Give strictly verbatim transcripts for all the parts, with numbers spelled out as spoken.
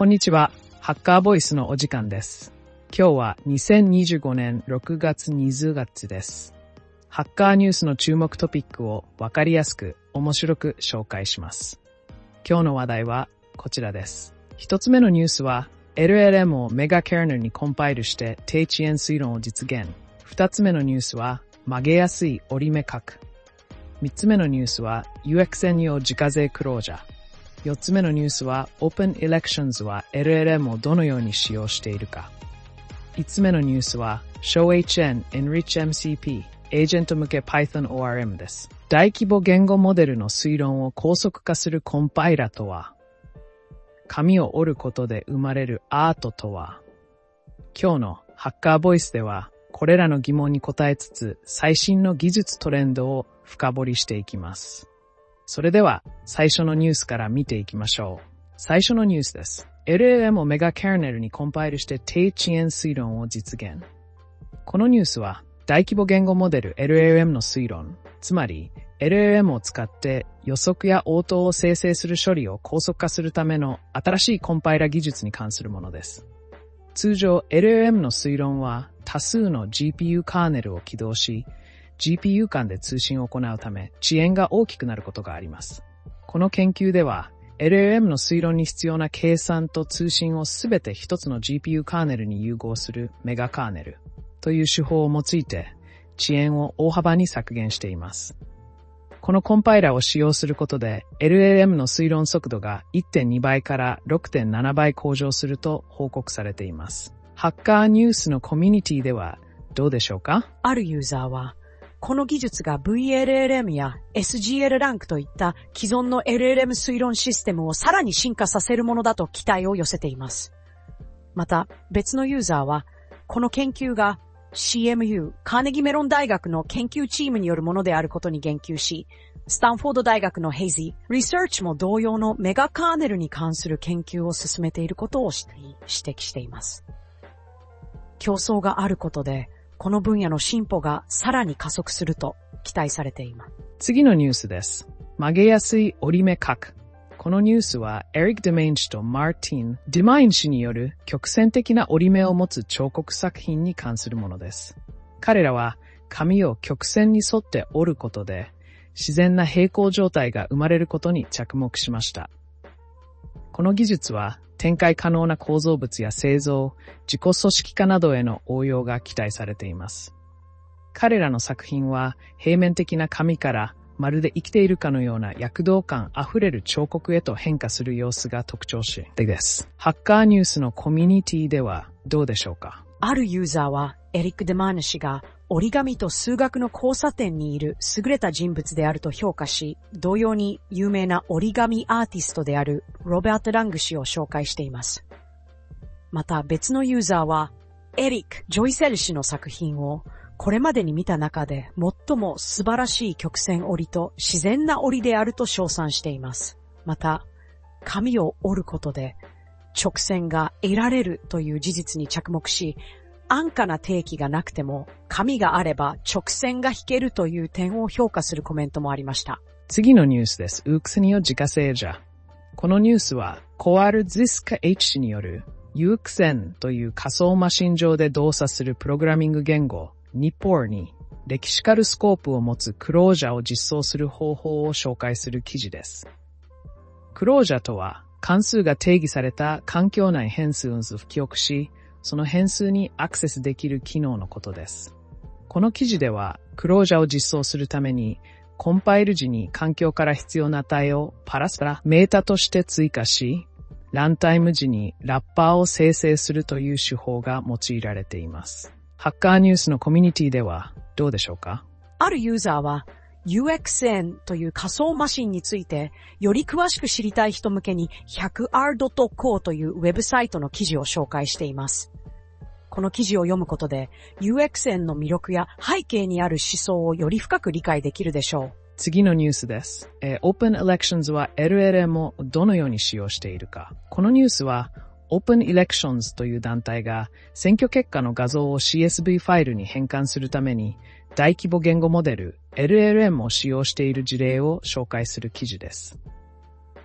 こんにちは。ハッカーボイスのお時間です。今日はにせんにじゅうごねんろくがつにじゅうがつです。ハッカーニュースの注目トピックをわかりやすく面白く紹介します。今日の話題はこちらです。一つ目のニュースは エルエルエム をメガケルネルにコンパイルして低遅延推論を実現。二つ目のニュースは曲げやすい折り目角。三つ目のニュースは ユーエックスエヌ 用自家税クロージャー。四つ目のニュースは Open Elections は エルエルエム をどのように使用しているか。五つ目のニュースは ショーエイチエヌ Enrich エムシーピー エージェント向け Python オーアールエム です。大規模言語モデルの推論を高速化するコンパイラとは、紙を折ることで生まれるアートとは。今日のハッカーボイスではこれらの疑問に答えつつ最新の技術トレンドを深掘りしていきます。それでは最初のニュースから見ていきましょう。最初のニュースです。エルエルエム をメガケルネルにコンパイルして低遅延推論を実現。このニュースは大規模言語モデル エルエルエム の推論、つまり エルエルエム を使って予測や応答を生成する処理を高速化するための新しいコンパイラ技術に関するものです。通常 エルエルエム の推論は多数の ジーピーユー カーネルを起動し、ジーピーユー 間で通信を行うため遅延が大きくなることがあります。この研究では エルエルエム の推論に必要な計算と通信をすべて一つの ジーピーユー カーネルに融合するメガカーネルという手法を用いて遅延を大幅に削減しています。このコンパイラーを使用することで エルエルエム の推論速度が いってんにばいから ろくてんななばい向上すると報告されています。ハッカーニュースのコミュニティではどうでしょうか？ あるユーザーはこの技術が ブイエルエルエム や エスジーエル ランクといった既存の エルエルエム 推論システムをさらに進化させるものだと期待を寄せています。また別のユーザーはこの研究が シーエムユー カーネギーメロン大学の研究チームによるものであることに言及し、スタンフォード大学のヘイジー、リサーチも同様のメガカーネルに関する研究を進めていることを指摘しています。競争があることでこの分野の進歩がさらに加速すると期待されています。 次のニュースです。曲げやすい折り目角。このニュースはエリック・デマイン氏とマーティン・デマイン氏による曲線的な折り目を持つ彫刻作品に関するものです。彼らは紙を曲線に沿って折ることで自然な平行状態が生まれることに着目しました。この技術は展開可能な構造物や製造、自己組織化などへの応用が期待されています。彼らの作品は平面的な紙からまるで生きているかのような躍動感あふれる彫刻へと変化する様子が特徴的です。ハッカーニュースのコミュニティではどうでしょうか？ あるユーザーはエリック・デマーヌ氏が折り紙と数学の交差点にいる優れた人物であると評価し、同様に有名な折り紙アーティストであるロバート・ラング氏を紹介しています。また別のユーザーはエリック・ジョイセル氏の作品をこれまでに見た中で最も素晴らしい曲線折りと自然な折りであると称賛しています。また紙を折ることで直線が得られるという事実に着目し、安価な定期がなくても紙があれば直線が引けるという点を評価するコメントもありました。 次のニュースです。ユーエックスエヌ 用自家製じゃ。このニュースはコアル・ズィスカ H 氏による ユーエックスエヌ という仮想マシン上で動作するプログラミング言語 ニッポー にレキシカルスコープを持つクロージャーを実装する方法を紹介する記事です。クロージャーとは関数が定義された環境内変数を記憶し、その変数にアクセスできる機能のことです。この記事では、クロージャーを実装するために、コンパイル時に環境から必要な値をパラスパラメータとして追加し、ランタイム時にラッパーを生成するという手法が用いられています。ハッカーニュースのコミュニティではどうでしょうか？ あるユーザーは、ユーエックスエヌ という仮想マシンについてより詳しく知りたい人向けに ひゃくアールドットコー というウェブサイトの記事を紹介しています。この記事を読むことで ユーエックスエヌ の魅力や背景にある思想をより深く理解できるでしょう。 次のニュースです。えー、Open Elections は エルエルエム をどのように使用しているか。このニュースは Open Elections という団体が選挙結果の画像を シーエスブイ ファイルに変換するために大規模言語モデル エルエルエム を使用している事例を紹介する記事です。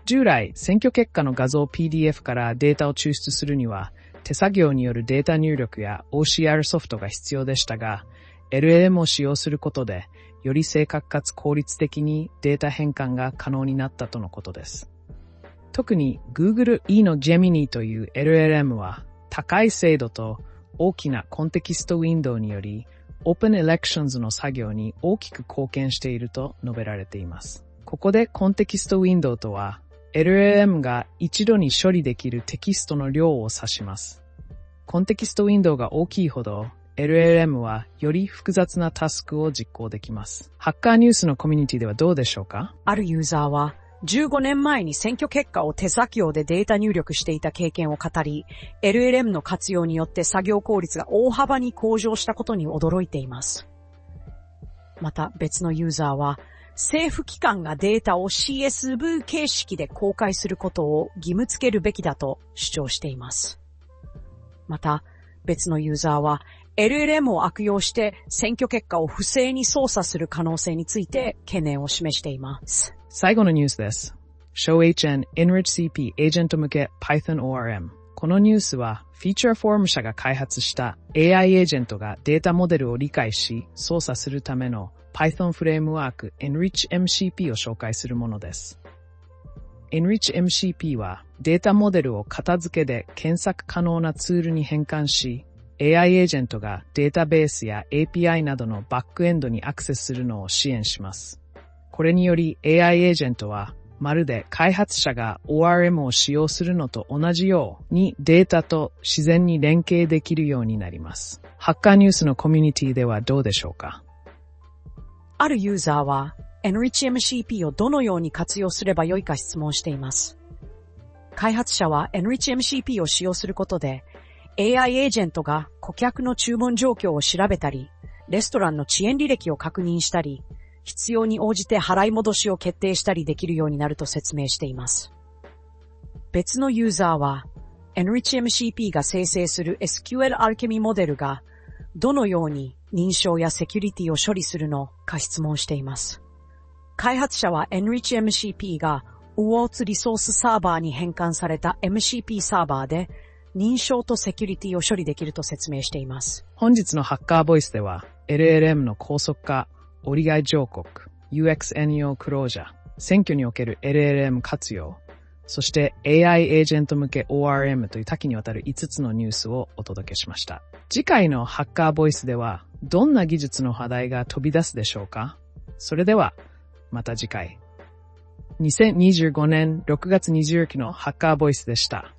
従来、選挙結果の画像 ピーディーエフ からデータを抽出するには、手作業によるデータ入力や オーシーアール ソフトが必要でしたが、エルエルエム を使用することで、より正確かつ効率的にデータ変換が可能になったとのことです。特に Google E の Gemini という エルエルエム は、高い精度と大きなコンテキストウィンドウにより、Open Elections の作業に大きく貢献していると述べられています。ここでコンテキストウィンドウとは、エルエルエム が一度に処理できるテキストの量を指します。コンテキストウィンドウが大きいほど、エルエルエム はより複雑なタスクを実行できます。ハッカーニュースのコミュニティではどうでしょうか？ あるユーザーは、じゅうごねんまえに選挙結果を手作業でデータ入力していた経験を語り、エルエルエム の活用によって作業効率が大幅に向上したことに驚いています。また別のユーザーは、政府機関がデータを シーエスブイ 形式で公開することを義務付けるべきだと主張しています。また別のユーザーは、エルエルエム を悪用して選挙結果を不正に操作する可能性について懸念を示しています。 最後のニュースです。ショーエイチエヌ EnrichCP エージェント向け Python オーアールエム。このニュースは、フィーチャーフォーム社が開発した エーアイ エージェントがデータモデルを理解し、操作するための Python フレームワーク EnrichMCP を紹介するものです。EnrichMCP はデータモデルを片付けで検索可能なツールに変換し、エーアイ エージェントがデータベースや エーピーアイ などのバックエンドにアクセスするのを支援します。これにより エーアイ エージェントはまるで開発者が オーアールエム を使用するのと同じようにデータと自然に連携できるようになります。ハッカーニュースのコミュニティではどうでしょうか？ あるユーザーは EnrichMCP をどのように活用すればよいか質問しています。開発者は EnrichMCP を使用することで エーアイ エージェントが顧客の注文状況を調べたり、レストランの遅延履歴を確認したり、必要に応じて払い戻しを決定したりできるようになると説明しています。別のユーザーは、EnrichMCP が生成する エスキューエル Alchemy モデルがどのように認証やセキュリティを処理するのか質問しています。開発者は EnrichMCP が ウォーツ リソースサーバーに変換された エムシーピー サーバーで認証とセキュリティを処理できると説明しています。 本日のハッカーボイスでは エルエルエム の高速化、折り合い上告、ユーエックスエヌイーオー クロージャー、選挙における エルエルエム 活用、そして エーアイ エージェント向け オーアールエム という多岐にわたるいつつのニュースをお届けしました。次回のハッカーボイスではどんな技術の話題が飛び出すでしょうか？それではまた次回。にせんにじゅうごねんろくがつにじゅうよっかのハッカーボイスでした。